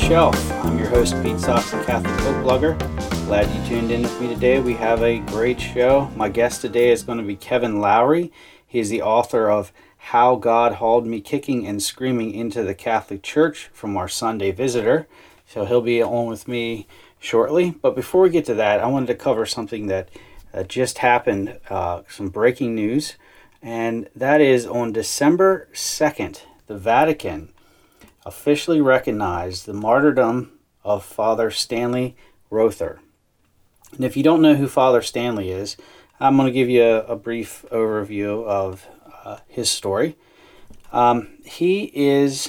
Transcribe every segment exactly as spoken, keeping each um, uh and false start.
Shelf. I'm your host, Pete Sox, the Catholic Book Blogger. Glad you tuned in with me today. We have a great show. My guest today is going to be Kevin Lowry. He is the author of How God Hauled Me Kicking and Screaming into the Catholic Church from Our Sunday Visitor. So he'll be on with me shortly. But before we get to that, I wanted to cover something that uh, just happened, uh, some breaking news. And that is on December second, the Vatican officially recognized the martyrdom of Father Stanley Rother. And if you don't know who Father Stanley is, I'm going to give you a, a brief overview of uh, his story. Um, he is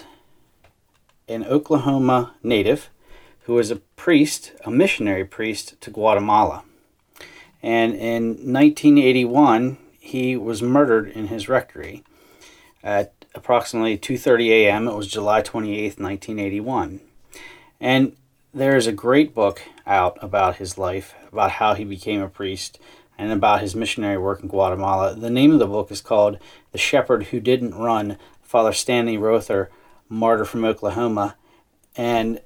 an Oklahoma native who was a priest, a missionary priest to Guatemala. And in nineteen eighty-one, he was murdered in his rectory at approximately two thirty a.m. It was July twenty-eighth, nineteen eighty-one. And there is a great book out about his life, about how he became a priest, and about his missionary work in Guatemala. The name of the book is called The Shepherd Who Didn't Run, Father Stanley Rother, Martyr from Oklahoma. And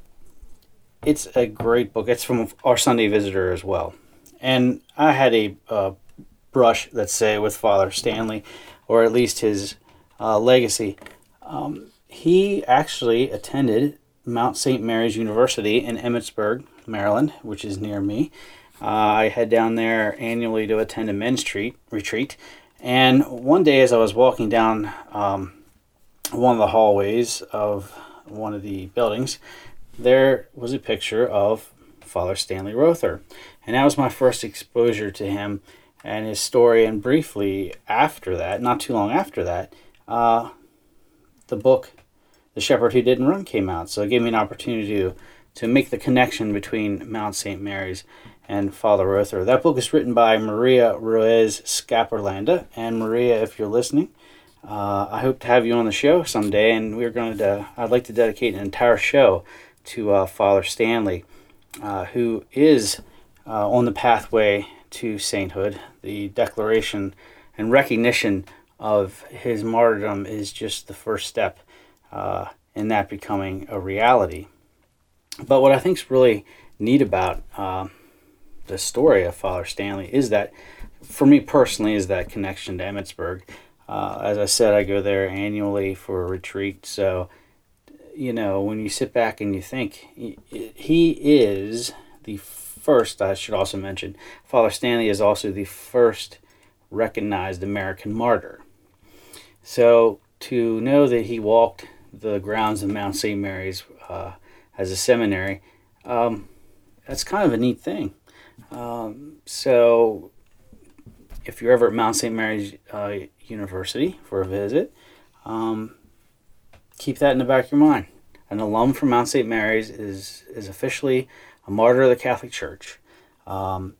it's a great book. It's from Our Sunday Visitor as well. And I had a uh, brush, let's say, with Father Stanley, or at least his Uh, legacy. Um, he actually attended Mount Saint Mary's University in Emmitsburg, Maryland, which is near me. Uh, I head down there annually to attend a men's treat, retreat. And one day as I was walking down um, one of the hallways of one of the buildings, there was a picture of Father Stanley Rother. And that was my first exposure to him and his story. And briefly after that, not too long after that, Uh, the book, The Shepherd Who Didn't Run, came out. So it gave me an opportunity to, to make the connection between Mount Saint Mary's and Father Rother. That book is written by Maria Ruiz Scaperlanda. And Maria, if you're listening, uh, I hope to have you on the show someday. And we're going to, I'd like to dedicate an entire show to uh, Father Stanley, uh, who is uh, on the pathway to sainthood. The declaration and recognition of his martyrdom is just the first step uh, in that becoming a reality. But what I think is really neat about uh, the story of Father Stanley is that, for me personally, is that connection to Emmitsburg. Uh, as I said, I go there annually for a retreat. So, you know, when you sit back and you think, he, he is the first, I should also mention, Father Stanley is also the first recognized American martyr. So to know that he walked the grounds of Mount Saint Mary's uh, as a seminary, um, that's kind of a neat thing. Um, so if you're ever at Mount Saint Mary's uh, University for a visit, um, keep that in the back of your mind. An alum from Mount Saint Mary's is, is officially a martyr of the Catholic Church. Um,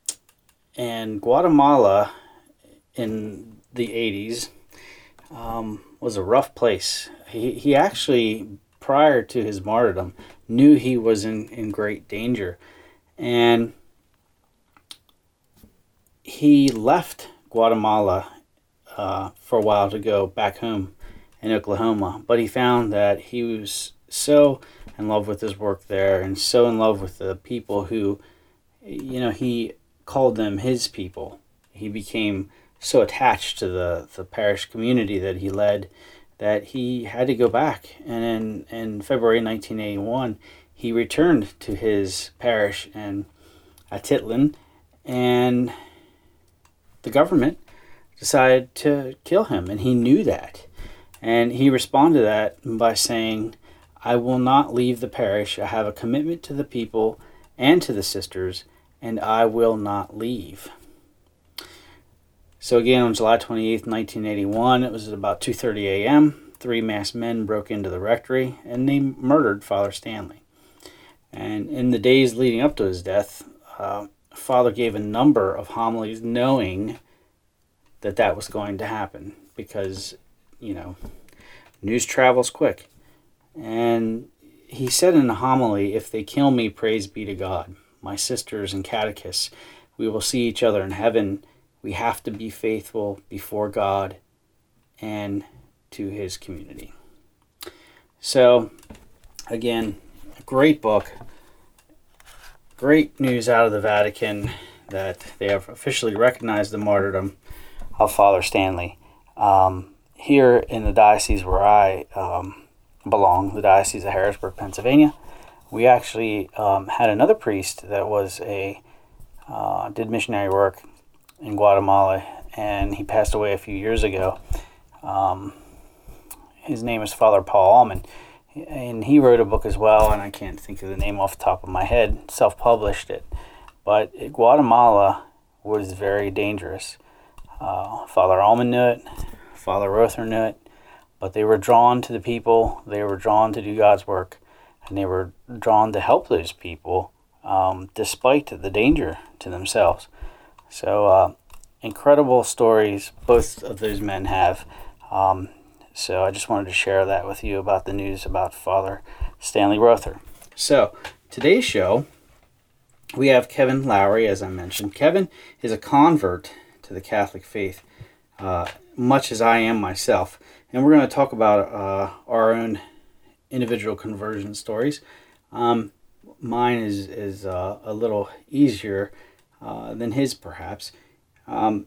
and Guatemala in the eighties Um, was a rough place. He he actually, prior to his martyrdom, knew he was in, in great danger. And he left Guatemala uh, for a while to go back home in Oklahoma. But he found that he was so in love with his work there and so in love with the people who, you know, he called them his people. He became so attached to the, the parish community that he led that he had to go back. And in, in February nineteen eighty-one, he returned to his parish in Atitlan, and the government decided to kill him, and he knew that. And he responded to that by saying, "I will not leave the parish. I have a commitment to the people and to the sisters, and I will not leave." So again, on July twenty-eighth, nineteen eighty-one, it was at about two thirty a.m., three masked men broke into the rectory, and they murdered Father Stanley. And in the days leading up to his death, uh, Father gave a number of homilies knowing that that was going to happen because, you know, news travels quick. And he said in a homily, "If they kill me, praise be to God. My sisters and catechists, we will see each other in heaven. We have to be faithful before God and to his community." So, again, great book. Great news out of the Vatican that they have officially recognized the martyrdom of Father Stanley. Um, here in the diocese where I um, belong, the Diocese of Harrisburg, Pennsylvania, we actually um, had another priest that was a uh, did missionary work in Guatemala, and he passed away a few years ago. Um, his name is Father Paul Allman, and he wrote a book as well, and I can't think of the name off the top of my head, self-published it. But Guatemala was very dangerous. Uh, Father Allman knew it, Father Rother knew it, but they were drawn to the people, they were drawn to do God's work, and they were drawn to help those people um, despite the danger to themselves. So, uh, incredible stories both of those men have. Um, so I just wanted to share that with you about the news about Father Stanley Rother. So, today's show, we have Kevin Lowry, as I mentioned. Kevin is a convert to the Catholic faith, uh, much as I am myself. And we're going to talk about uh, our own individual conversion stories. Um, mine is, is uh, a little easier uh, than his, perhaps. Um,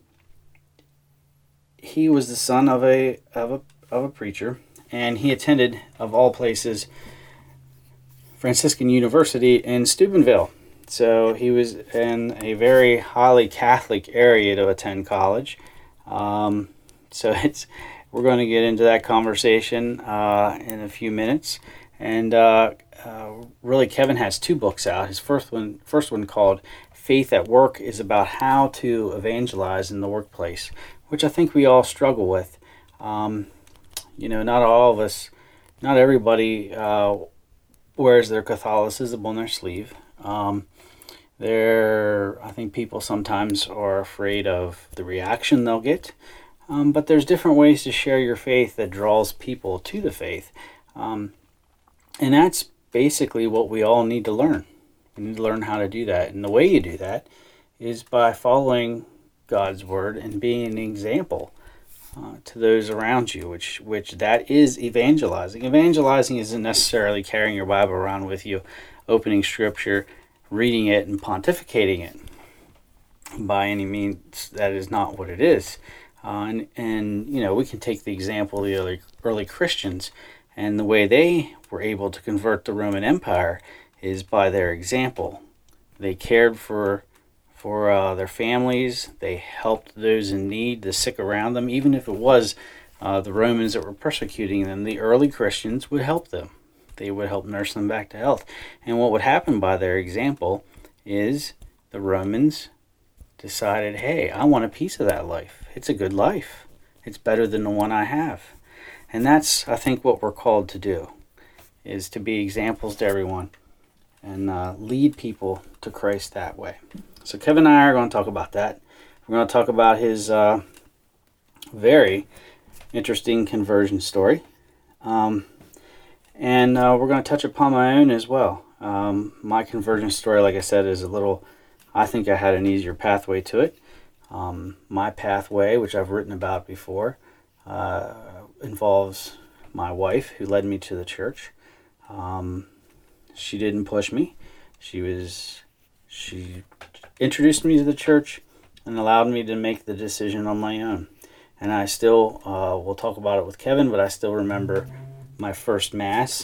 he was the son of a, of a of a preacher, and he attended, of all places, Franciscan University in Steubenville. So he was in a very highly Catholic area to attend college. Um, so it's we're going to get into that conversation uh, in a few minutes. And uh, uh, really, Kevin has two books out. His first one, first one called Faith at Work, is about how to evangelize in the workplace, which I think we all struggle with. Um, you know, not all of us, not everybody uh, wears their Catholicism on their sleeve. Um, there, I think people sometimes are afraid of the reaction they'll get. Um, but there's different ways to share your faith that draws people to the faith. Um, and that's basically what we all need to learn. We need to learn how to do that. And the way you do that is by following God's word and being an example uh, to those around you, which which that is evangelizing. Evangelizing isn't necessarily carrying your Bible around with you, opening scripture, reading it, and pontificating it. By any means, that is not what it is. Uh, and, and, you know, we can take the example of the early, early Christians, and the way they were able to convert the Roman Empire is by their example. They cared for for uh, their families. They helped those in need, the sick around them. Even if it was uh, the Romans that were persecuting them, the early Christians would help them. They would help nurse them back to health. And what would happen by their example is the Romans decided, hey, I want a piece of that life. It's a good life. It's better than the one I have. And that's, I think, what we're called to do, is to be examples to everyone and uh, lead people to Christ that way. So Kevin and I are going to talk about that. We're going to talk about his uh, very interesting conversion story. Um, and uh, we're going to touch upon my own as well. Um, my conversion story, like I said, is a little, I think I had an easier pathway to it. Um, my pathway, which I've written about before, uh, involves my wife, who led me to the church. Um, she didn't push me. She was, she introduced me to the church and allowed me to make the decision on my own. And I still, uh, we'll talk about it with Kevin, but I still remember my first Mass,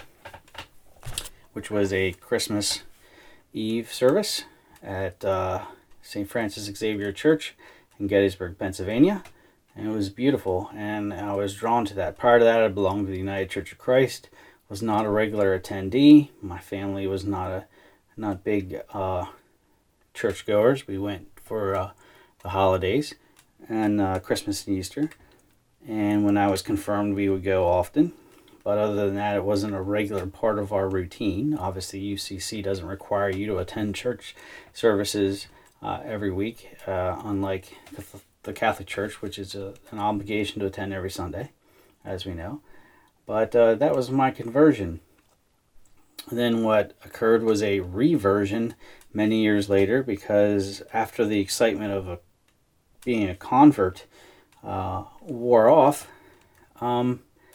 which was a Christmas Eve service at uh, Saint Francis Xavier Church in Gettysburg, Pennsylvania. And it was beautiful, and I was drawn to that. Prior to that, I belonged to the United Church of Christ, was not a regular attendee. My family was not a not big uh, churchgoers. We went for uh, the holidays and uh, Christmas and Easter. And when I was confirmed, we would go often. But other than that, it wasn't a regular part of our routine. Obviously, U C C doesn't require you to attend church services uh, every week, uh, unlike the Catholic Church, which is a, an obligation to attend every Sunday, as we know. But uh, that was my conversion. Then what occurred was a reversion many years later, because after the excitement of a, being a convert uh, wore off, um,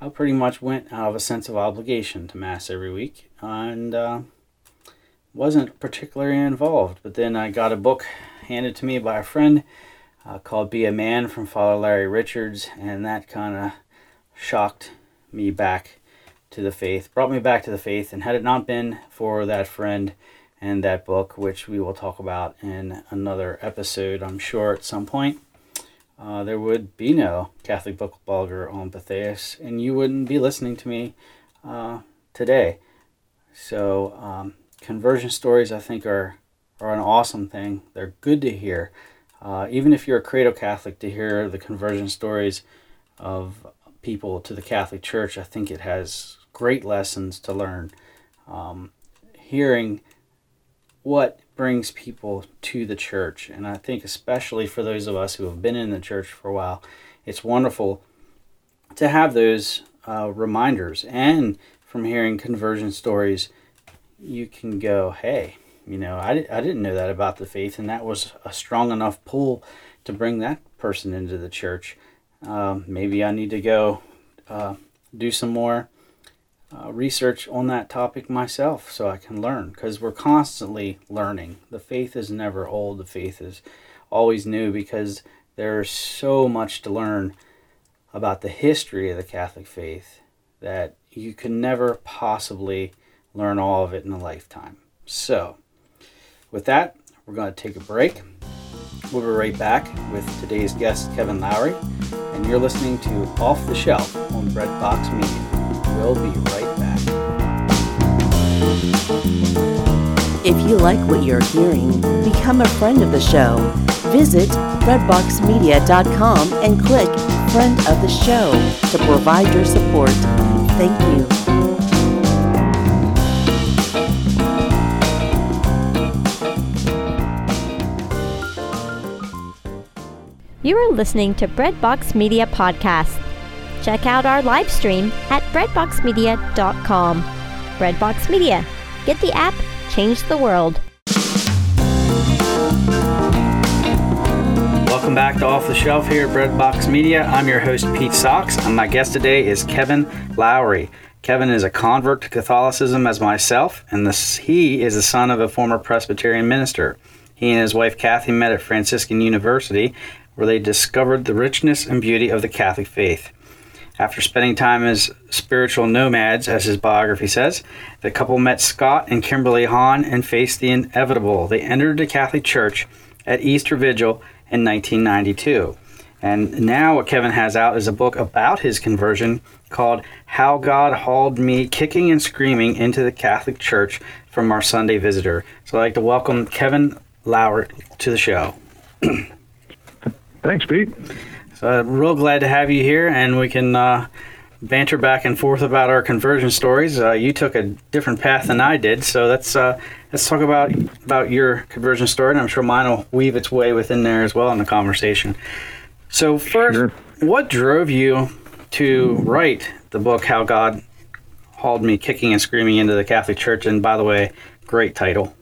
I pretty much went out of a sense of obligation to Mass every week and uh, wasn't particularly involved. But then I got a book handed to me by a friend uh, called Be a Man from Father Larry Richards, and that kind of shocked me back to the faith, brought me back to the faith. And had it not been for that friend and that book, which we will talk about in another episode, I'm sure, at some point, uh, there would be no Catholic Book Blogger on Patheos, and you wouldn't be listening to me uh, today. So um, conversion stories, I think, are, are an awesome thing. They're good to hear. Uh, even if you're a cradle Catholic, to hear the conversion stories of people to the Catholic Church, I think it has great lessons to learn. Um, hearing what brings people to the church, and I think especially for those of us who have been in the church for a while, it's wonderful to have those uh, reminders. And from hearing conversion stories, you can go, hey, you know, I, I didn't know that about the faith, and that was a strong enough pull to bring that person into the church. Um, maybe I need to go uh, do some more uh, research on that topic myself so I can learn, because we're constantly learning. The faith is never old. The faith is always new, because there's so much to learn about the history of the Catholic faith that you can never possibly learn all of it in a lifetime. So, with that, we're going to take a break. We'll be right back with today's guest, Kevin Lowry, and you're listening to Off the Shelf on Breadbox Media. We'll be right back. If you like what you're hearing, become a friend of the show. Visit breadbox media dot com and click Friend of the Show to provide your support. Thank you. You are listening to Breadbox Media Podcast. Check out our live stream at breadbox media dot com. Breadbox Media. Get the app, change the world. Welcome back to Off the Shelf here at Breadbox Media. I'm your host, Pete Socks, and my guest today is Kevin Lowry. Kevin is a convert to Catholicism as myself, and this, he is the son of a former Presbyterian minister. He and his wife, Kathy, met at Franciscan University, where they discovered the richness and beauty of the Catholic faith. After spending time as spiritual nomads, as his biography says, the couple met Scott and Kimberly Hahn and faced the inevitable. They entered the Catholic Church at Easter Vigil in nineteen ninety-two. And now what Kevin has out is a book about his conversion called How God Hauled Me Kicking and Screaming into the Catholic Church from Our Sunday Visitor. So I'd like to welcome Kevin Lowry to the show. Thanks, Pete. So I'm real glad to have you here, and we can uh, banter back and forth about our conversion stories. Uh, you took a different path than I did, so let's uh, let's talk about about your conversion story, and I'm sure mine will weave its way within there as well in the conversation. So first, sure. What drove you to write the book, How God Hauled Me Kicking and Screaming into the Catholic Church? And by the way, great title.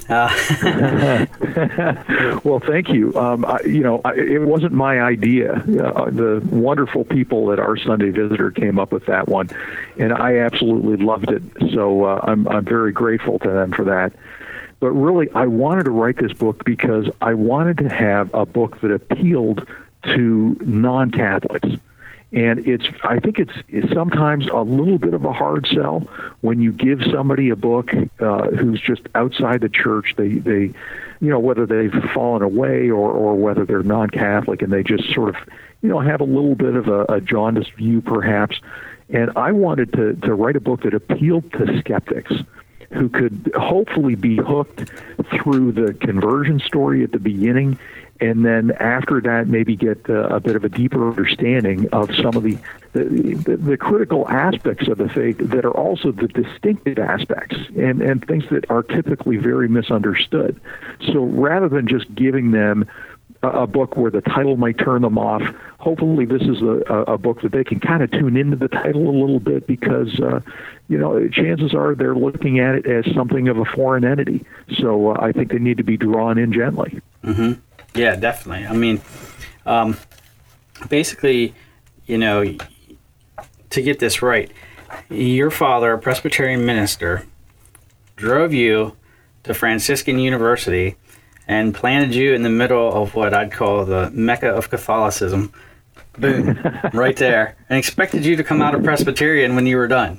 Uh, well, thank you. Um, I, you know, I, it wasn't my idea. Uh, the wonderful people at Our Sunday Visitor came up with that one, and I absolutely loved it. So uh, I'm I'm very grateful to them for that. But really, I wanted to write this book because I wanted to have a book that appealed to non-Catholics. And it's, I think it's, it's sometimes a little bit of a hard sell when you give somebody a book uh, who's just outside the church. They, they, you know, whether they've fallen away or, or whether they're non-Catholic, and they just sort of, you know, have a little bit of a, a jaundiced view, perhaps. And I wanted to, to write a book that appealed to skeptics who could hopefully be hooked through the conversion story at the beginning, and then after that maybe get uh, a bit of a deeper understanding of some of the the, the the critical aspects of the faith that are also the distinctive aspects and, and things that are typically very misunderstood. So rather than just giving them a, a book where the title might turn them off, hopefully this is a, a book that they can kind of tune into the title a little bit, because uh, you know, chances are they're looking at it as something of a foreign entity. So uh, I think they need to be drawn in gently. Mm-hmm. Yeah, definitely. I mean, um, basically, you know, to get this right, your father, a Presbyterian minister, drove you to Franciscan University and planted you in the middle of what I'd call the Mecca of Catholicism. Boom, right there. And expected you to come out a Presbyterian when you were done.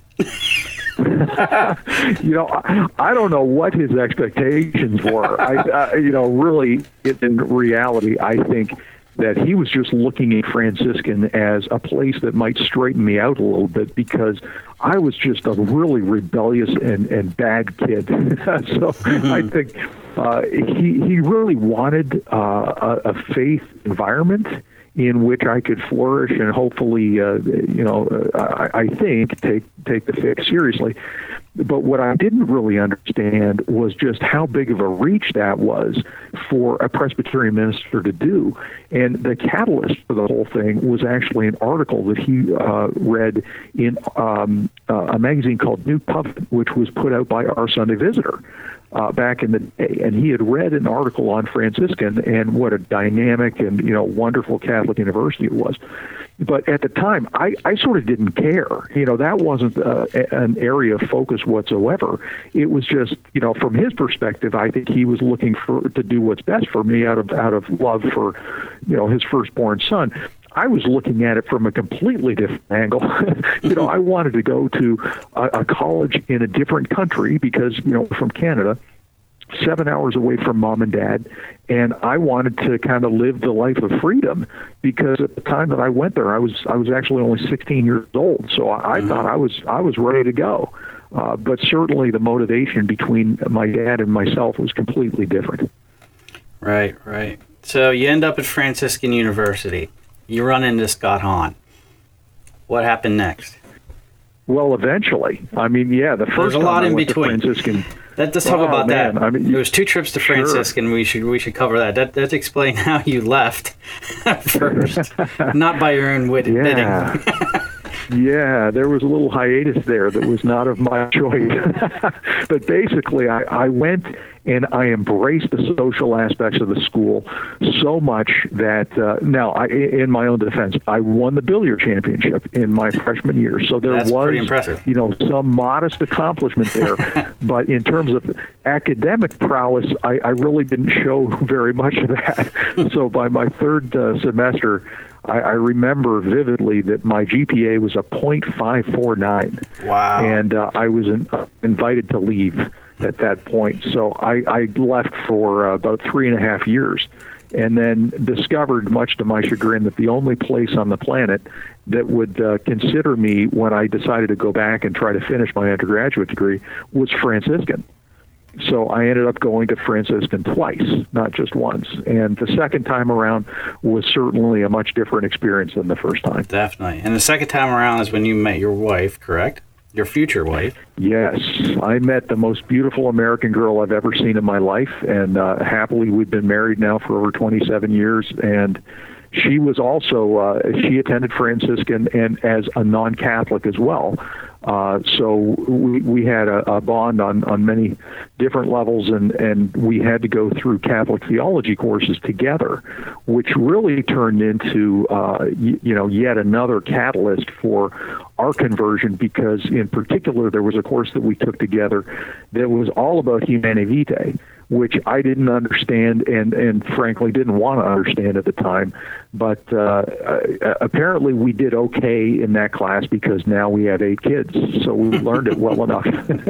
you know, I, I don't know what his expectations were. I, I, you know, really, in reality, I think that he was just looking at Franciscan as a place that might straighten me out a little bit, because I was just a really rebellious and, and bad kid. so mm-hmm. I think uh, he he really wanted uh, a, a faith environment in which I could flourish and hopefully, uh, you know, uh, I, I think take take the faith seriously. But what I didn't really understand was just how big of a reach that was for a Presbyterian minister to do. And the catalyst for the whole thing was actually an article that he uh, read in um, uh, a magazine called New Covenant, which was put out by Our Sunday Visitor uh, back in the day. And he had read an article on Franciscan and what a dynamic and, you know, wonderful Catholic university it was. But at the time, I, I sort of didn't care. You know, that wasn't uh, an area of focus whatsoever. It was just, you know, from his perspective, I think he was looking for to do what's best for me out of out of love for, you know, his firstborn son. I was looking at it from a completely different angle. you know, I wanted to go to a, a college in a different country because, you know, from Canada, seven hours away from mom and dad, and I wanted to kind of live the life of freedom, because at the time that I went there, I was I was actually only sixteen years old, so I, I mm-hmm. thought I was I was ready to go. Uh, but certainly the motivation between my dad and myself was completely different. Right, right. So you end up at Franciscan University. You run into Scott Hahn. What happened next? Well, eventually. I mean, yeah, the first There's a lot time I in went between. To Franciscan. That, let's talk oh, about man. that. I mean, there was two trips to Franciscan. Sure. We should we should cover that. That let's explain how you left first, not by your own wit yeah. bidding. yeah, there was a little hiatus there that was not of my choice. But basically, I, I went and I embraced the social aspects of the school so much that uh, now, I, in my own defense, I won the billiard championship in my freshman year. So there That's was, pretty impressive. you know, some modest accomplishment there. But in terms of academic prowess, I, I really didn't show very much of that. So by my third uh, semester, I, I remember vividly that my G P A was a point five four nine. Wow. And uh, I was in, uh, invited to leave at that point. So I, I left for uh, about three and a half years, and then discovered, much to my chagrin, that the only place on the planet that would uh, consider me when I decided to go back and try to finish my undergraduate degree was Franciscan. So I ended up going to Franciscan twice, not just once. And the second time around was certainly a much different experience than the first time. Definitely. And the second time around is when you met your wife, correct? Your future wife. Yes. I met the most beautiful American girl I've ever seen in my life. And uh, happily, we've been married now for over twenty-seven years. And she was also, uh, she attended Franciscan and as a non-Catholic as well. Uh, so we, we had a, a bond on, on many different levels, and, and we had to go through Catholic theology courses together, which really turned into, uh, y- you know, yet another catalyst for our conversion, because in particular there was a course that we took together that was all about Humanae Vitae, which I didn't understand and, and frankly didn't want to understand at the time. But uh, apparently we did okay in that class, because now we have eight kids, so we learned it well enough.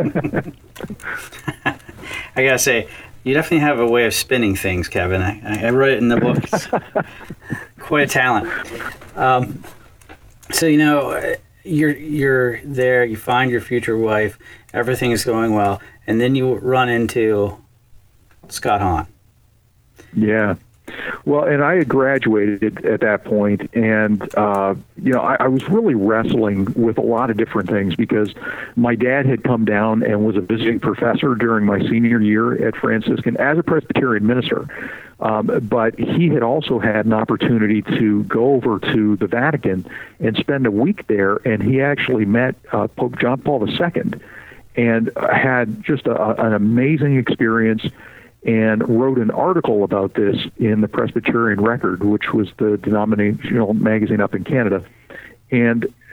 I gotta say, you definitely have a way of spinning things, Kevin. I, I wrote it in the book. It's quite a talent. Um, so, you know, you're you're there, you find your future wife, everything is going well, and then you run into Scott Hahn. Yeah. Well, and I had graduated at that point, and, uh, you know, I, I was really wrestling with a lot of different things, because my dad had come down and was a visiting professor during my senior year at Franciscan as a Presbyterian minister. Um, but he had also had an opportunity to go over to the Vatican and spend a week there, and he actually met uh, Pope John Paul the Second and had just a, an amazing experience, and wrote an article about this in the Presbyterian Record, which was the denominational magazine up in Canada. And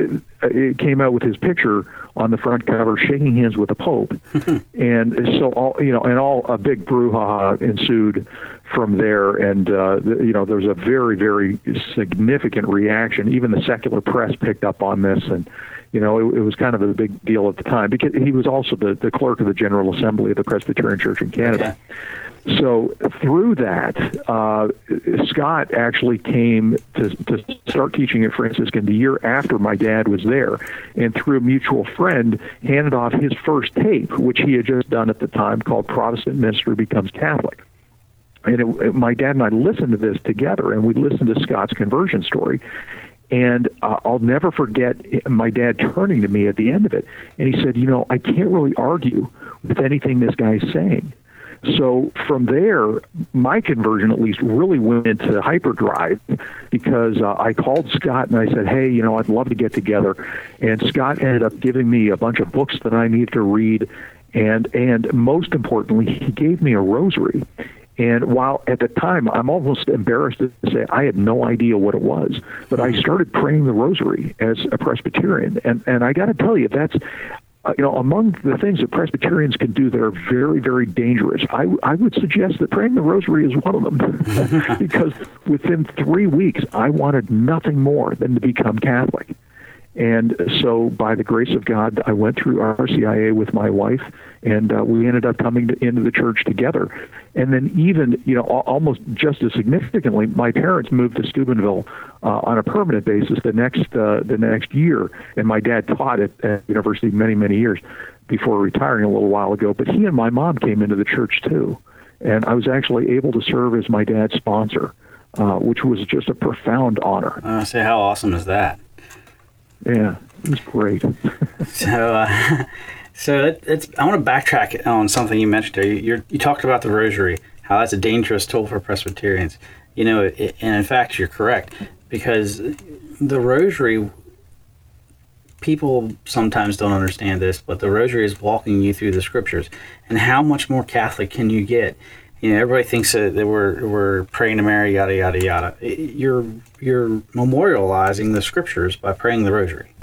it, it came out with his picture on the front cover, shaking hands with the Pope, and so all you know, and all a big brouhaha ensued from there, and uh, the, you know, there was a very, very significant reaction. Even the secular press picked up on this, and you know, it, it was kind of a big deal at the time because he was also the, the clerk of the General Assembly of the Presbyterian Church in Canada. Okay. So through that, uh, Scott actually came to, to start teaching at Franciscan the year after my dad was there, and through a mutual friend, handed off his first tape, which he had just done at the time, called Protestant Minister Becomes Catholic. And it, it, my dad and I listened to this together, and we listened to Scott's conversion story. And uh, I'll never forget my dad turning to me at the end of it, and he said, you know, I can't really argue with anything this guy's saying. So from there, my conversion at least really went into hyperdrive because uh, I called Scott and I said, hey, you know, I'd love to get together. And Scott ended up giving me a bunch of books that I needed to read. And, and most importantly, he gave me a rosary. And while at the time, I'm almost embarrassed to say I had no idea what it was, but I started praying the rosary as a Presbyterian. And, and I got to tell you, that's... Uh, you know, among the things that Presbyterians can do that are very, very dangerous, I, I would suggest that praying the rosary is one of them because within three weeks, I wanted nothing more than to become Catholic. And so by the grace of God, I went through R C I A with my wife, and uh, we ended up coming to, into the church together. And then even, you know, almost just as significantly, my parents moved to Steubenville uh, on a permanent basis the next uh, the next year. And my dad taught at, at university many, many years before retiring a little while ago. But he and my mom came into the church too. And I was actually able to serve as my dad's sponsor, uh, which was just a profound honor. I say, how awesome is that? Yeah, it was great. so, uh, so it, it's. I want to backtrack on something you mentioned there. You, you're, you talked about the rosary, how that's a dangerous tool for Presbyterians. You know, it, and in fact, you're correct, because the rosary, people sometimes don't understand this, but the rosary is walking you through the scriptures. And how much more Catholic can you get? You know, everybody thinks that, that we're we're praying to Mary, yada yada yada. You're you're memorializing the scriptures by praying the rosary.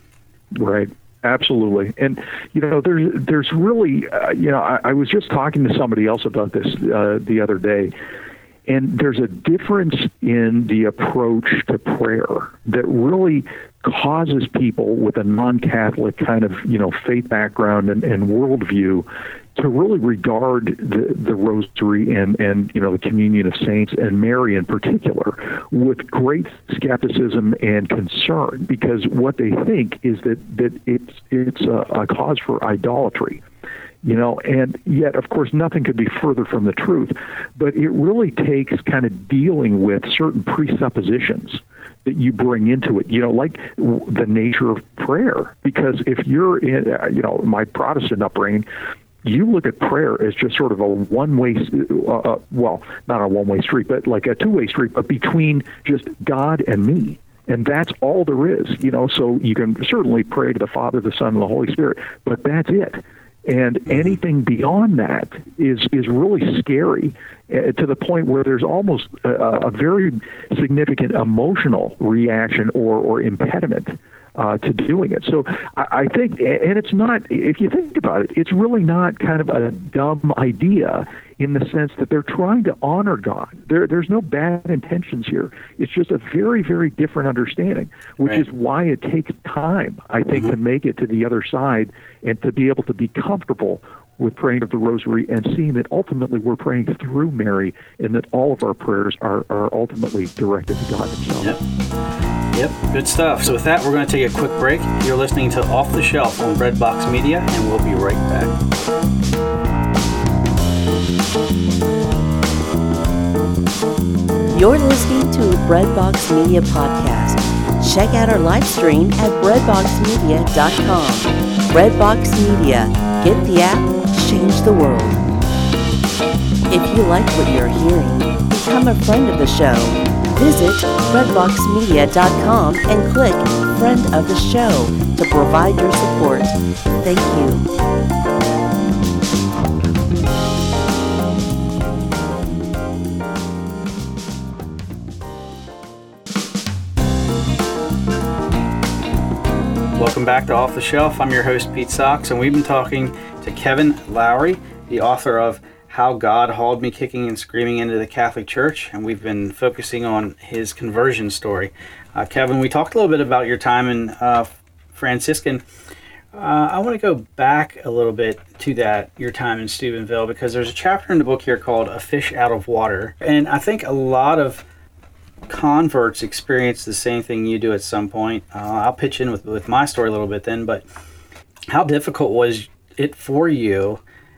Right, absolutely. And you know, there's there's really, uh, you know, I, I was just talking to somebody else about this uh, the other day, and there's a difference in the approach to prayer that really causes people with a non-Catholic kind of, you know, faith background and, and worldview to really regard the, the rosary and, and, you know, the communion of saints and Mary in particular with great skepticism and concern, because what they think is that, that it's, it's a, a cause for idolatry. You know, and yet, of course, nothing could be further from the truth. But it really takes kind of dealing with certain presuppositions that you bring into it, you know, like the nature of prayer. Because if you're in, you know, my Protestant upbringing, you look at prayer as just sort of a one-way, uh, well, not a one-way street, but like a two-way street, but between just God and me. And that's all there is, you know, so you can certainly pray to the Father, the Son, and the Holy Spirit, but that's it. And anything beyond that is is really scary uh, to the point where there's almost a, a very significant emotional reaction or, or impediment uh, to doing it. So I, I think, and it's not, if you think about it, it's really not kind of a dumb idea in the sense that they're trying to honor God. There, there's no bad intentions here. It's just a very, very different understanding, which right. is why it takes time, I think, mm-hmm. to make it to the other side and to be able to be comfortable with praying of the rosary and seeing that ultimately we're praying through Mary and that all of our prayers are, are ultimately directed to God himself. Yep. Yep, good stuff. So with that, we're going to take a quick break. You're listening to Off the Shelf on Breadbox Media, and we'll be right back. You're listening to Breadbox Media Podcast. Check out our live stream at breadbox media dot com. Breadbox Media. Get the app, change the world. If you like what you're hearing, become a friend of the show. Visit breadbox media dot com and click Friend of the Show to provide your support. Thank you. welcome back to Off the Shelf. I'm your host, Pete Sox, and we've been talking to Kevin Lowry, the author of How God Hauled Me Kicking and Screaming into the Catholic Church, and we've been focusing on his conversion story. Uh, Kevin, we talked a little bit about your time in uh, Franciscan. Uh, I want to go back a little bit to that, your time in Steubenville, because there's a chapter in the book here called A Fish Out of Water, and I think a lot of converts experience the same thing you do at some point. Uh, I'll pitch in with, with my story a little bit then, but how difficult was it for you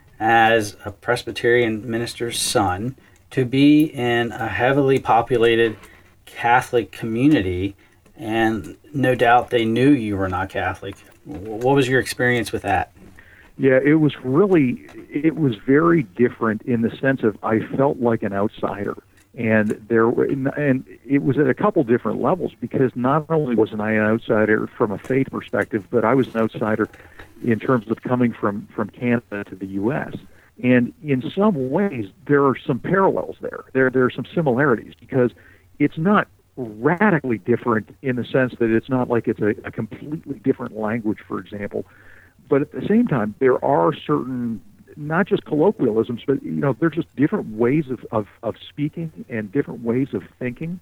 as a Presbyterian minister's son to be in a heavily populated Catholic community, and no doubt they knew you were not Catholic? What was your experience with that? Yeah, it was really, it was very different in the sense of I felt like an outsider. And there, and it was at a couple different levels, because not only was I an outsider from a faith perspective, but I was an outsider in terms of coming from, from Canada to the U S. And in some ways, there are some parallels there. There, there are some similarities, because it's not radically different in the sense that it's not like it's a, a completely different language, for example. But at the same time, there are certain, not just colloquialisms, but, you know, they're just different ways of, of, of speaking and different ways of thinking.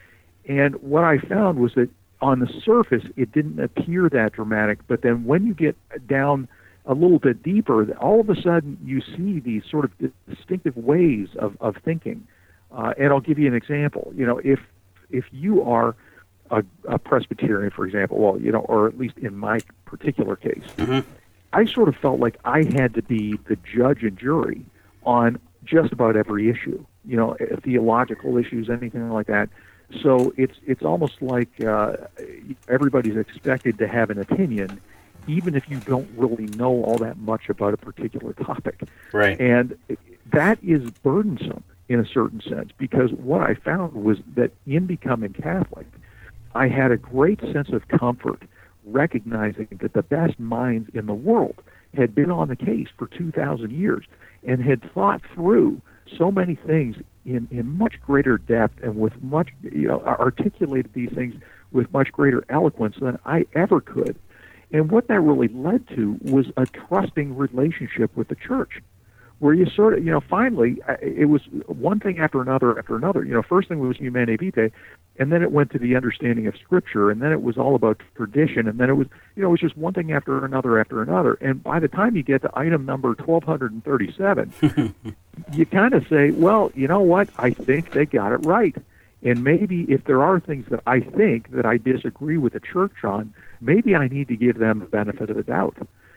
And what I found was that on the surface, it didn't appear that dramatic, but then when you get down a little bit deeper, all of a sudden you see these sort of distinctive ways of, of thinking. Uh, and I'll give you an example. You know, if if you are a, a Presbyterian, for example, well, you know, or at least in my particular case, mm-hmm. I sort of felt like I had to be the judge and jury on just about every issue, you know, theological issues, anything like that. So it's it's almost like uh, everybody's expected to have an opinion, even if you don't really know all that much about a particular topic. Right. And that is burdensome in a certain sense, because what I found was that in becoming Catholic, I had a great sense of comfort recognizing that the best minds in the world had been on the case for two thousand years and had thought through so many things in, in much greater depth and with much, you know, articulated these things with much greater eloquence than I ever could. And what that really led to was a trusting relationship with the church, where you sort of, you know, finally, it was one thing after another after another. You know, first thing was Humanae Vitae, and then it went to the understanding of Scripture, and then it was all about tradition, and then it was, you know, it was just one thing after another after another. And by the time you get to item number twelve thirty-seven, you kind of say, well, you know what, I think they got it right. And maybe if there are things that I think that I disagree with the church on, maybe I need to give them the benefit of the doubt.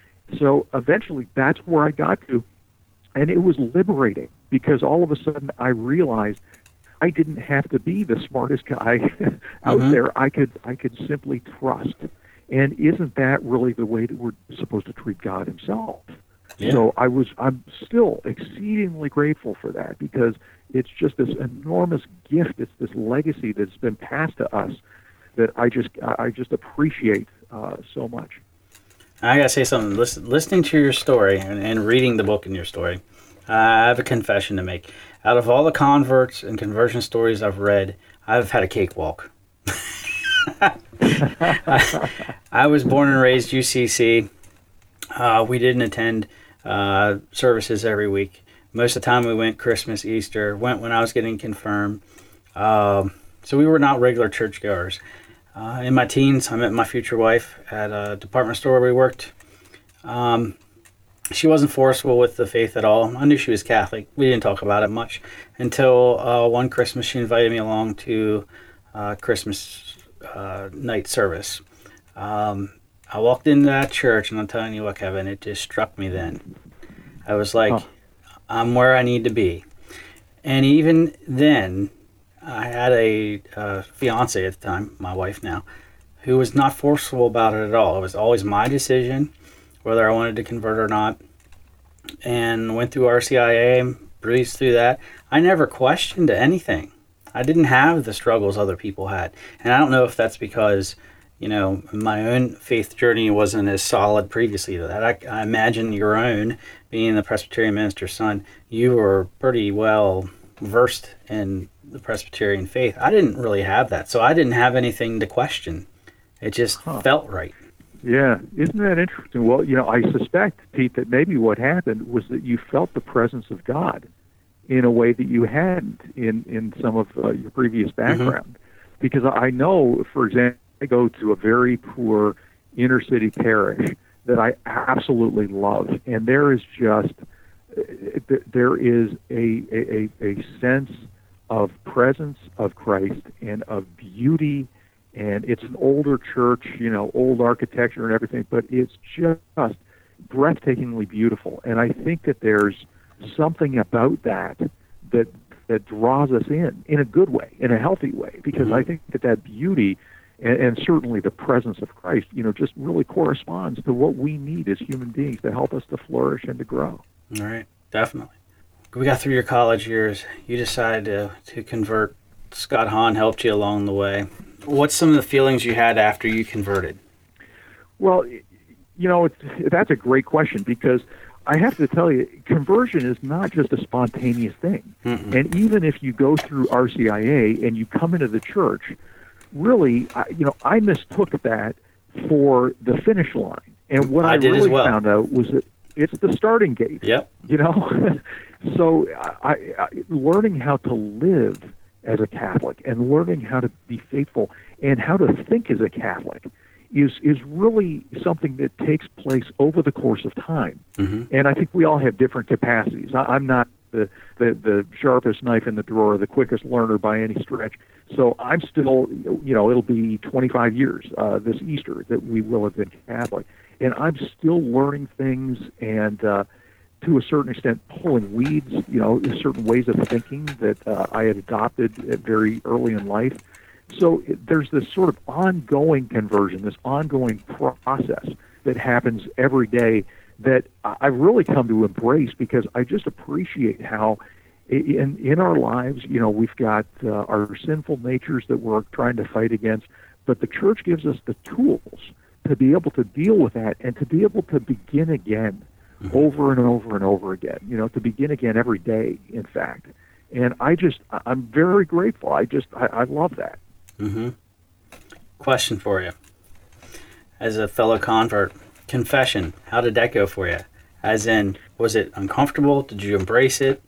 So eventually that's where I got to. And it was liberating, because all of a sudden I realized I didn't have to be the smartest guy out mm-hmm. there. I could I could simply trust. And isn't that really the way that we're supposed to treat God himself? Yeah. So I was I'm still exceedingly grateful for that, because it's just this enormous gift. It's this legacy that's been passed to us that I just I just appreciate uh, so much. I gotta say something. Listen, listening to your story and, and reading the book in your story, uh, I have a confession to make. Out of all the converts and conversion stories I've read, I've had a cakewalk. I, I was born and raised U C C. Uh, we didn't attend uh, services every week. Most of the time we went Christmas, Easter, went when I was getting confirmed. Um, so we were not regular churchgoers. Uh, in my teens, I met my future wife at a department store where we worked. Um, she wasn't forceful with the faith at all. I knew she was Catholic. We didn't talk about it much until uh, one Christmas she invited me along to uh, Christmas uh, night service. Um, I walked into that church, and I'm telling you what, Kevin, it just struck me then. I was like, huh. I'm where I need to be. And even then, I had a uh, fiance at the time, my wife now, who was not forceful about it at all. It was always my decision whether I wanted to convert or not, and went through R C I A, breezed through that. I never questioned anything. I didn't have the struggles other people had. And I don't know if that's because, you know, my own faith journey wasn't as solid previously to that. I, I imagine your own, being the Presbyterian minister's son, you were pretty well versed in the Presbyterian faith. I didn't really have that, so I didn't have anything to question. It just huh. felt right. Yeah, isn't that interesting? Well, you know, I suspect, Pete, that maybe what happened was that you felt the presence of God in a way that you hadn't in, in some of uh, your previous background. Mm-hmm. Because I know, for example, I go to a very poor inner city parish that I absolutely love, and there is just, there is a, a, a sense of presence of Christ and of beauty. And it's an older church, you know, old architecture and everything, but it's just breathtakingly beautiful. And I think that there's something about that that that draws us in, in a good way, in a healthy way, because mm-hmm. I think that that beauty and, and certainly the presence of Christ, you know, just really corresponds to what we need as human beings to help us to flourish and to grow. All right, definitely. We got through your college years. You decided to, to convert. Scott Hahn helped you along the way. What's some of the feelings you had after you converted? Well, you know, it's, that's a great question, because I have to tell you, conversion is not just a spontaneous thing. Mm-mm. And even if you go through R C I A and you come into the church, really, I, you know, I mistook that for the finish line. And what I, I really well. found out was that it's the starting gate. Yep. You know, so I, I, learning how to live as a Catholic and learning how to be faithful and how to think as a Catholic is is really something that takes place over the course of time. Mm-hmm. And I think we all have different capacities. I, I'm not the, the, the sharpest knife in the drawer, the quickest learner by any stretch. So I'm still, you know, it'll be twenty-five years uh, this Easter that we will have been Catholic. And I'm still learning things and, uh, to a certain extent, pulling weeds, you know, certain ways of thinking that uh, I had adopted very early in life. So it, there's this sort of ongoing conversion, this ongoing process that happens every day that I've really come to embrace, because I just appreciate how in in our lives, you know, we've got uh, our sinful natures that we're trying to fight against, but the church gives us the tools to be able to deal with that and to be able to begin again. Mm-hmm. Over and over and over again, you know, to begin again every day, in fact. And I just, I'm very grateful. I just, I, I love that. Mm-hmm. Question for you. As a fellow convert, confession, how did that go for you? As in, was it uncomfortable? Did you embrace it?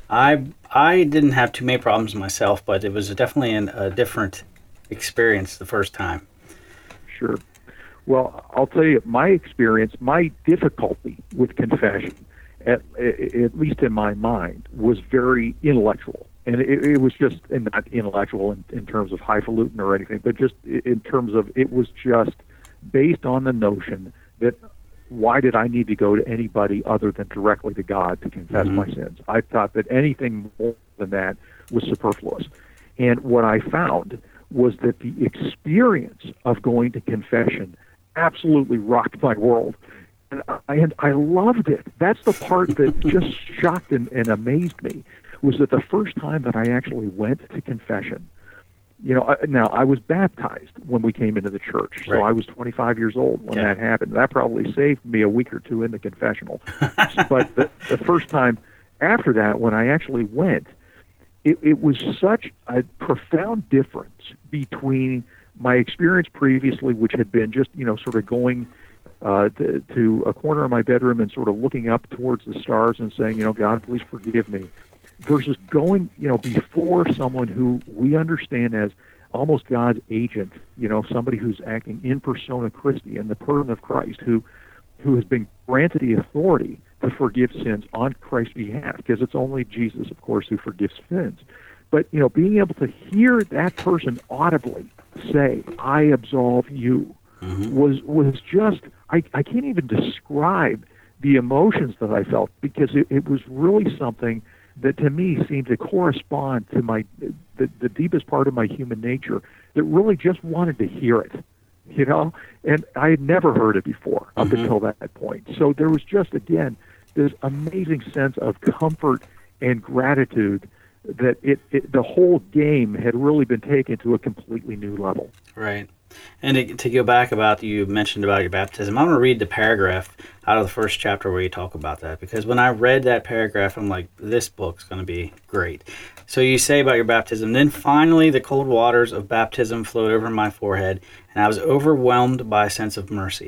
I I didn't have too many problems myself, but it was definitely an, a different experience the first time. Sure. Well, I'll tell you, my experience, my difficulty with confession, at, at least in my mind, was very intellectual. And it, it was just, and not intellectual in, in terms of highfalutin or anything, but just in terms of, it was just based on the notion that why did I need to go to anybody other than directly to God to confess mm-hmm. my sins? I thought that anything more than that was superfluous. And what I found was that the experience of going to confession absolutely rocked my world. And I, and I loved it. That's the part that just shocked and, and amazed me, was that the first time that I actually went to confession, you know, I, now I was baptized when we came into the church, so right. I was twenty-five years old when yeah. that happened. That probably saved me a week or two in the confessional. But the, the first time after that, when I actually went, it, it was such a profound difference between my experience previously, which had been just, you know, sort of going uh, to, to a corner of my bedroom and sort of looking up towards the stars and saying, you know, God, please forgive me, versus going, you know, before someone who we understand as almost God's agent, you know, somebody who's acting in persona Christi, in the person of Christ, who who has been granted the authority to forgive sins on Christ's behalf, because it's only Jesus, of course, who forgives sins. But, you know, being able to hear that person audibly say, I absolve you, mm-hmm. was was just, I, I can't even describe the emotions that I felt, because it, it was really something that to me seemed to correspond to my the, the deepest part of my human nature that really just wanted to hear it, you know? And I had never heard it before up mm-hmm. until that point. So there was just, again, this amazing sense of comfort and gratitude that it, it the whole game had really been taken to a completely new level. Right. And to, to go back about, you mentioned about your baptism, I'm going to read the paragraph out of the first chapter where you talk about that, because when I read that paragraph, I'm like, this book's going to be great. So you say about your baptism, then finally the cold waters of baptism flowed over my forehead, and I was overwhelmed by a sense of mercy.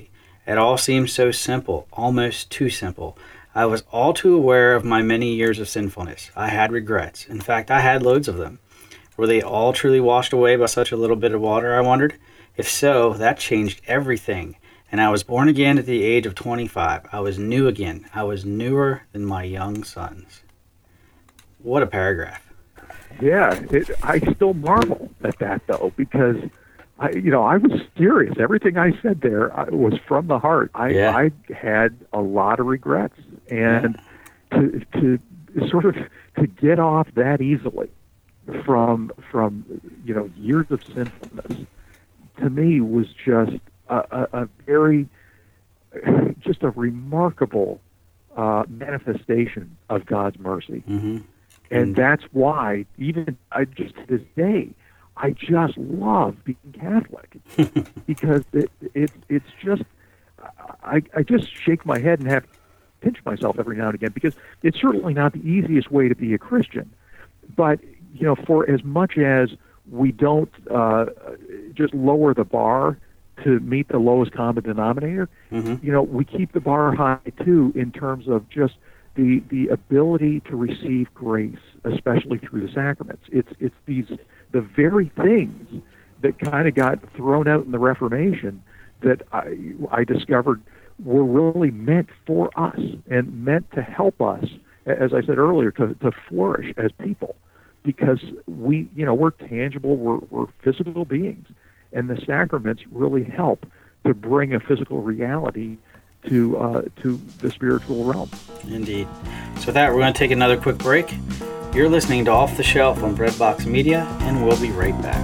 It all seemed so simple, almost too simple. I was all too aware of my many years of sinfulness. I had regrets. In fact, I had loads of them. Were they all truly washed away by such a little bit of water, I wondered? If so, that changed everything. And I was born again at the age of twenty-five. I was new again. I was newer than my young sons. What a paragraph. Yeah, it, I still marvel at that, though, because, I, you know, I was serious. Everything I said there I, was from the heart. I, yeah. I had a lot of regrets. And yeah. to, to sort of to get off that easily from, from you know, years of sinfulness, to me was just a, a, a very, just a remarkable uh, manifestation of God's mercy. Mm-hmm. And that's why, even I just to this day, I just love being Catholic because it, it it's just I, I just shake my head and have to pinch myself every now and again because it's certainly not the easiest way to be a Christian. But you know, for as much as we don't uh, just lower the bar to meet the lowest common denominator, mm-hmm. you know, we keep the bar high too in terms of just the the ability to receive grace, especially through the sacraments. It's it's these the very things that kind of got thrown out in the Reformation that I I discovered were really meant for us and meant to help us, as I said earlier, to, to flourish as people, because we you know we're tangible, we're we're physical beings, and the sacraments really help to bring a physical reality to uh, to the spiritual realm. Indeed. So with that, we're going to take another quick break. You're listening to Off the Shelf on Breadbox Media, and we'll be right back.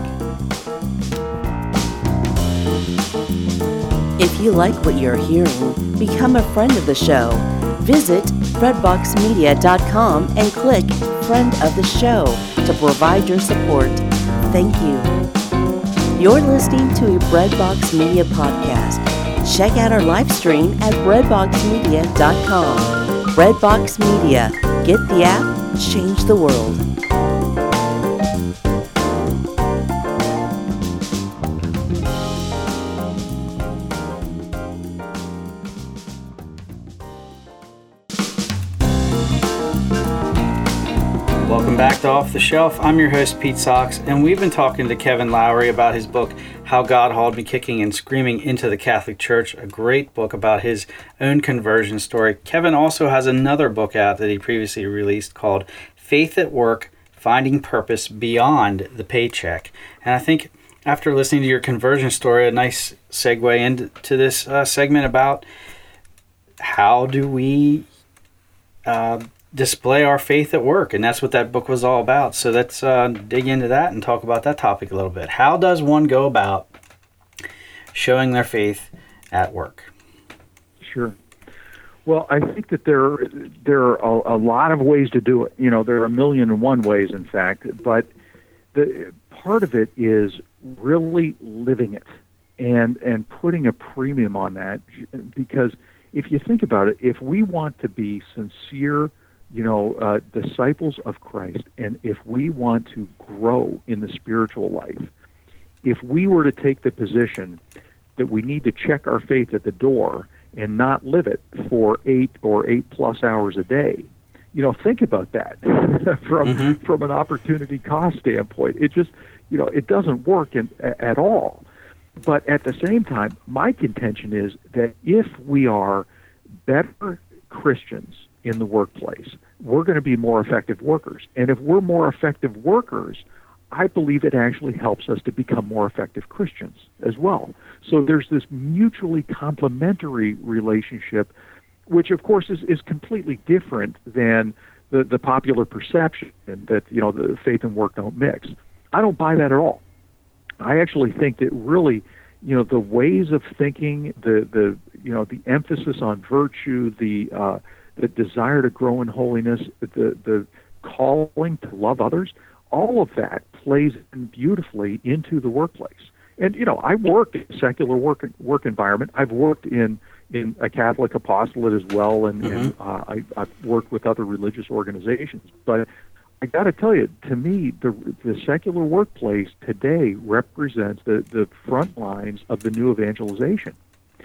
If you like what you're hearing, become a friend of the show. Visit breadbox media dot com and click Friend of the Show to provide your support. Thank you. You're listening to a Breadbox Media podcast. Check out our live stream at breadbox media dot com. Breadbox Media. Get the app, change the world. Welcome back to Off the Shelf. I'm your host, Pete Sox, and we've been talking to Kevin Lowry about his book, How God Hauled Me Kicking and Screaming into the Catholic Church, a great book about his own conversion story. Kevin also has another book out that he previously released called Faith at Work, Finding Purpose Beyond the Paycheck. And I think after listening to your conversion story, a nice segue into this uh, segment about how do we uh, display our faith at work, and that's what that book was all about. So let's uh, dig into that and talk about that topic a little bit. How does one go about showing their faith at work? Sure. Well, I think that there there are a, a lot of ways to do it. You know, there are a million and one ways, in fact. But the part of it is really living it and and putting a premium on that. Because if you think about it, if we want to be sincere, you know, uh, disciples of Christ, and if we want to grow in the spiritual life, if we were to take the position that we need to check our faith at the door and not live it for eight or eight plus hours a day, you know, think about that from mm-hmm. from an opportunity cost standpoint. It just, you know, it doesn't work in, at all. But at the same time, my contention is that if we are better Christians in the workplace, we're going to be more effective workers. And if we're more effective workers, I believe it actually helps us to become more effective Christians as well. So there's this mutually complementary relationship, which of course is, is completely different than the, the popular perception that, you know, the faith and work don't mix. I don't buy that at all. I actually think that really, you know, the ways of thinking, the, the you know, the emphasis on virtue, the uh, the desire to grow in holiness, the the calling to love others, all of that plays in beautifully into the workplace. And, you know, I work in a secular work work environment. I've worked in, in a Catholic apostolate as well, and, mm-hmm. and uh, I, I've worked with other religious organizations. But I got to tell you, to me, the the secular workplace today represents the, the front lines of the new evangelization.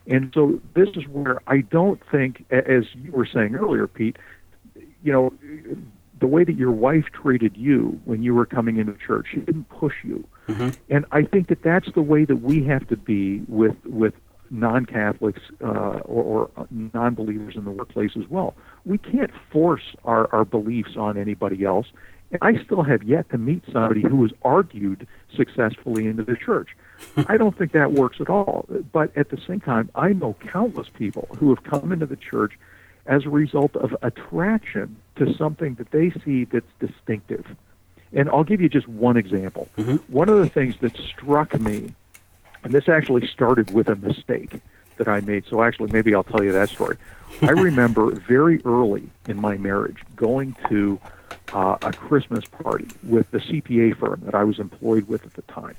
And so this is where I don't think, as you were saying earlier, Pete, you know, the way that your wife treated you when you were coming into church, she didn't push you. Mm-hmm. And I think that that's the way that we have to be with with non-Catholics uh, or, or non-believers in the workplace as well. We can't force our, our beliefs on anybody else. And I still have yet to meet somebody who has argued successfully into the church. I don't think that works at all. But at the same time, I know countless people who have come into the church as a result of attraction to something that they see that's distinctive. And I'll give you just one example. Mm-hmm. One of the things that struck me, and this actually started with a mistake that I made, so actually maybe I'll tell you that story. I remember very early in my marriage going to uh, a Christmas party with the C P A firm that I was employed with at the time.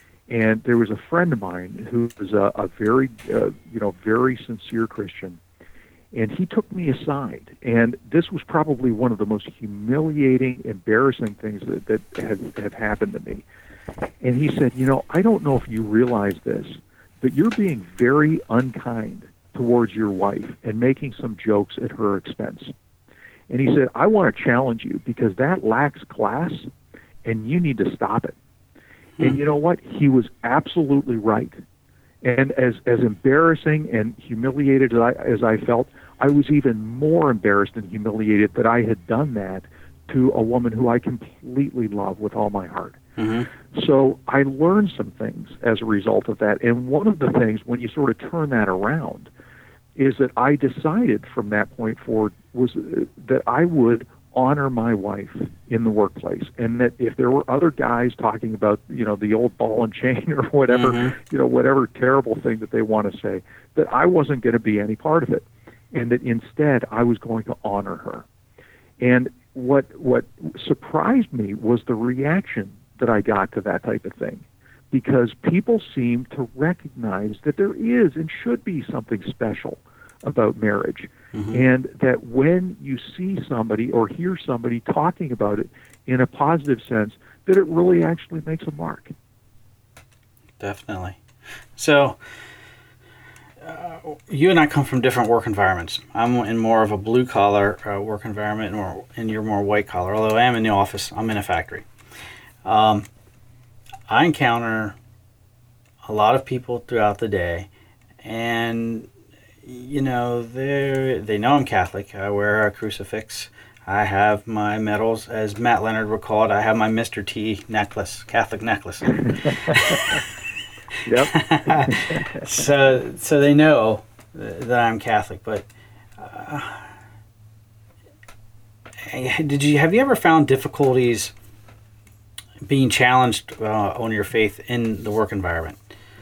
And there was a friend of mine who was a, a very, uh, you know, very sincere Christian. And he took me aside, and this was probably one of the most humiliating, embarrassing things that, that had, had happened to me. And he said, you know, I don't know if you realize this, but you're being very unkind towards your wife and making some jokes at her expense. And he said, I want to challenge you because that lacks class, and you need to stop it. Hmm. And you know what? He was absolutely right. And as, as embarrassing and humiliated as I, as I felt, I was even more embarrassed and humiliated that I had done that to a woman who I completely love with all my heart. Mm-hmm. So I learned some things as a result of that. And one of the things, when you sort of turn that around, is that I decided from that point forward was that I would honor my wife in the workplace, and that if there were other guys talking about, you know, the old ball and chain or whatever, mm-hmm. you know, whatever terrible thing that they want to say, that I wasn't going to be any part of it, and that instead I was going to honor her. And what what surprised me was the reaction that I got to that type of thing, because people seem to recognize that there is and should be something special about marriage. Mm-hmm. And that when you see somebody or hear somebody talking about it in a positive sense, that it really actually makes a mark. Definitely. So, uh, you and I come from different work environments. I'm in more of a blue-collar uh, work environment, or, and you're more white-collar, although I am in the office. I'm in a factory. Um, I encounter a lot of people throughout the day, and you know, they they know I'm Catholic. I wear a crucifix. I have my medals, as Matt Leonard would call it. I have my Mister T necklace, Catholic necklace. Yep. so so they know that I'm Catholic. But uh, did you have you ever found difficulties being challenged uh, on your faith in the work environment?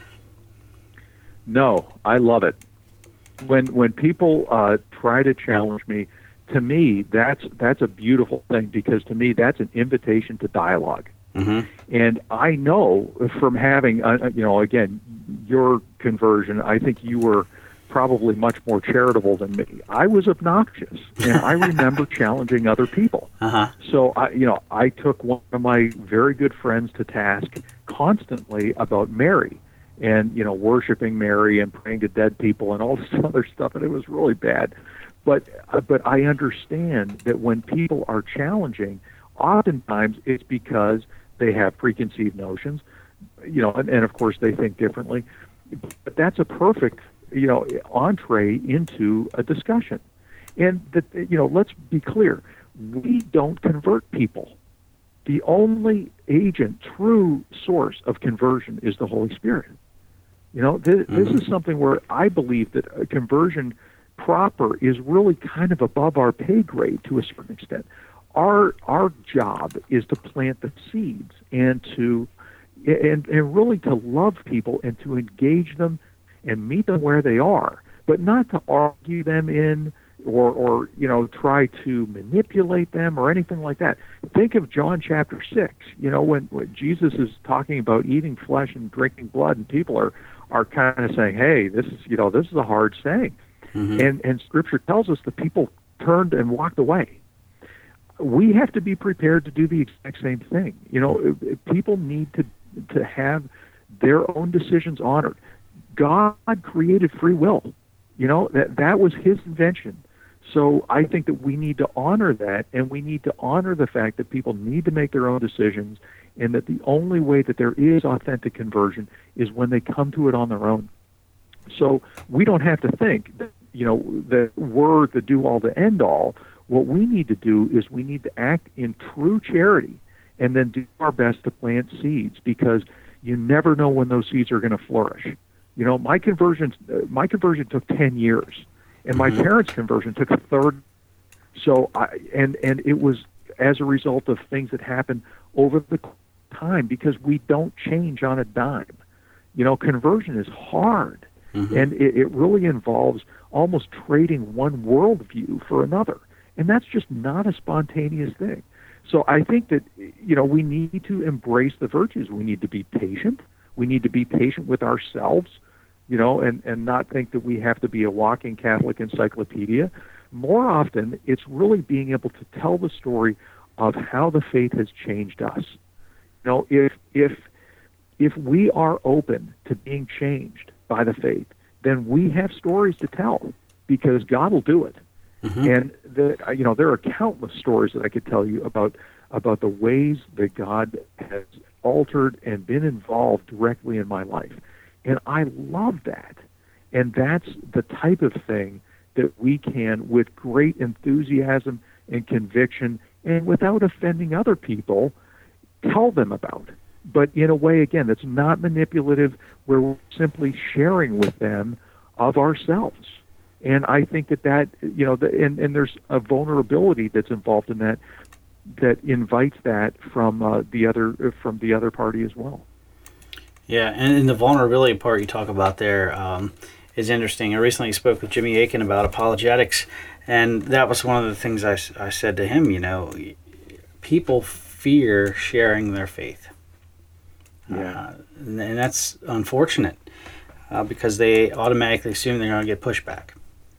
No, I love it. When when people uh, try to challenge me, to me that's that's a beautiful thing, because to me that's an invitation to dialogue. Mm-hmm. And I know from having, uh, you know, again, your conversion, I think you were probably much more charitable than me. I was obnoxious, and I remember challenging other people. Uh-huh. So I, you know, I took one of my very good friends to task constantly about Mary. And, you know, worshiping Mary and praying to dead people and all this other stuff, and it was really bad. But uh, but I understand that when people are challenging, oftentimes it's because they have preconceived notions, you know, and, and of course they think differently. But that's a perfect, you know, entree into a discussion. And, that, you know, let's be clear, we don't convert people. The only agent, true source of conversion is the Holy Spirit. You know, this, mm-hmm. this is something where I believe that a conversion proper is really kind of above our pay grade to a certain extent. Our our job is to plant the seeds and to and, and really to love people and to engage them and meet them where they are, but not to argue them in or, or you know, try to manipulate them or anything like that. Think of John chapter six, you know, when, when Jesus is talking about eating flesh and drinking blood, and people are are kind of saying, hey, this is, you know, this is a hard saying. Mm-hmm. And, and Scripture tells us the people turned and walked away. We have to be prepared to do the exact same thing. You know, people need to to have their own decisions honored. God created free will. You know, that that was his invention. So I think that we need to honor that, and we need to honor the fact that people need to make their own decisions, and that the only way that there is authentic conversion is when they come to it on their own. So we don't have to think that, you know, that we're the do-all, the end-all. What we need to do is we need to act in true charity and then do our best to plant seeds, because you never know when those seeds are going to flourish. You know, my conversion, uh, my conversion took ten years, and my mm-hmm. parents' conversion took a third. So, I, and and it was as a result of things that happened over the time, because we don't change on a dime. You know, conversion is hard, mm-hmm. and it, it really involves almost trading one worldview for another, and that's just not a spontaneous thing. So I think that, you know, we need to embrace the virtues. We need to be patient. We need to be patient with ourselves, you know, and, and not think that we have to be a walking Catholic encyclopedia. More often, it's really being able to tell the story of how the faith has changed us. You know, if if if we are open to being changed by the faith, then we have stories to tell, because God will do it. Mm-hmm. And the, you know, there are countless stories that I could tell you about about the ways that God has altered and been involved directly in my life. And I love that. And that's the type of thing that we can, with great enthusiasm and conviction, and without offending other people, tell them about. But in a way, again, that's not manipulative, where we're simply sharing with them of ourselves. And I think that that, you know, the, and, and there's a vulnerability that's involved in that, that invites that from uh, the other from the other party as well. Yeah, and in the vulnerability part you talk about there um, is interesting. I recently spoke with Jimmy Akin about apologetics, and that was one of the things I, I said to him. You know, people fear sharing their faith, yeah, uh, and, and that's unfortunate uh, because they automatically assume they're going to get pushback.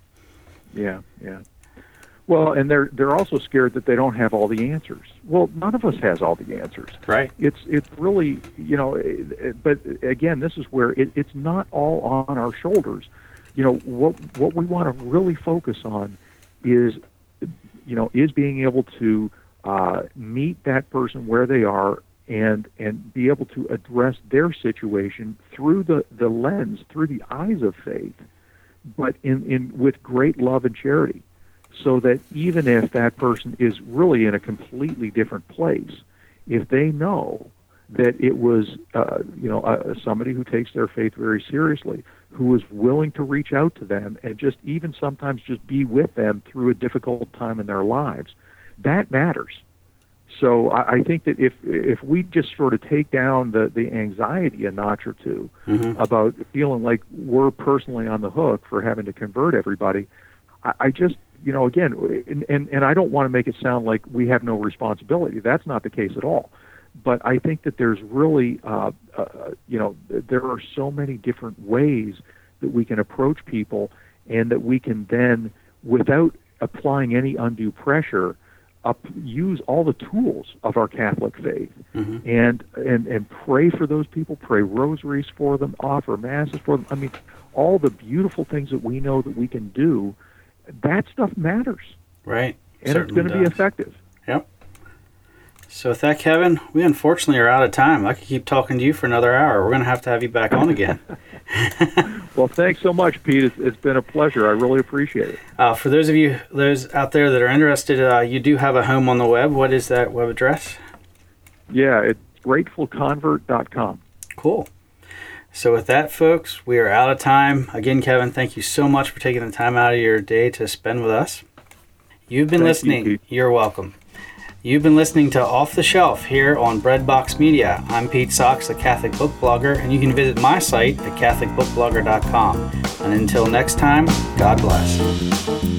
Yeah, yeah. Well, and they're they're also scared that they don't have all the answers. Well, none of us has all the answers. Right. It's it's really, you know, it, it, but again, this is where it, it's not all on our shoulders. You know, what what we want to really focus on is, you know, is being able to uh, meet that person where they are, and and be able to address their situation through the, the lens, through the eyes of faith, but in, in with great love and charity. So that even if that person is really in a completely different place, if they know that it was, uh, you know, uh, somebody who takes their faith very seriously, who is willing to reach out to them and just even sometimes just be with them through a difficult time in their lives, that matters. So I, I think that if if we just sort of take down the, the anxiety a notch or two mm-hmm. about feeling like we're personally on the hook for having to convert everybody, I, I just, you know, again, and, and, and I don't want to make it sound like we have no responsibility. That's not the case at all. But I think that there's really, uh, uh, you know, there are so many different ways that we can approach people, and that we can then, without applying any undue pressure, up, use all the tools of our Catholic faith, mm-hmm. and, and and pray for those people, pray rosaries for them, offer masses for them. I mean, all the beautiful things that we know that we can do. That stuff matters. Right. And it's going to be effective. Yep. So with that, Kevin, we unfortunately are out of time. I could keep talking to you for another hour. We're going to have to have you back on again. Well, thanks so much, Pete. It's, it's been a pleasure. I really appreciate it. Uh, for those of you, those out there that are interested, uh, you do have a home on the web. What is that web address? Yeah, it's grateful convert dot com. Cool. So with that, folks, we are out of time. Again, Kevin, thank you so much for taking the time out of your day to spend with us. You've been thank listening. You, You're welcome. You've been listening to Off the Shelf here on Breadbox Media. I'm Pete Sachs, a Catholic book blogger, and you can visit my site at catholic book blogger dot com. And until next time, God bless.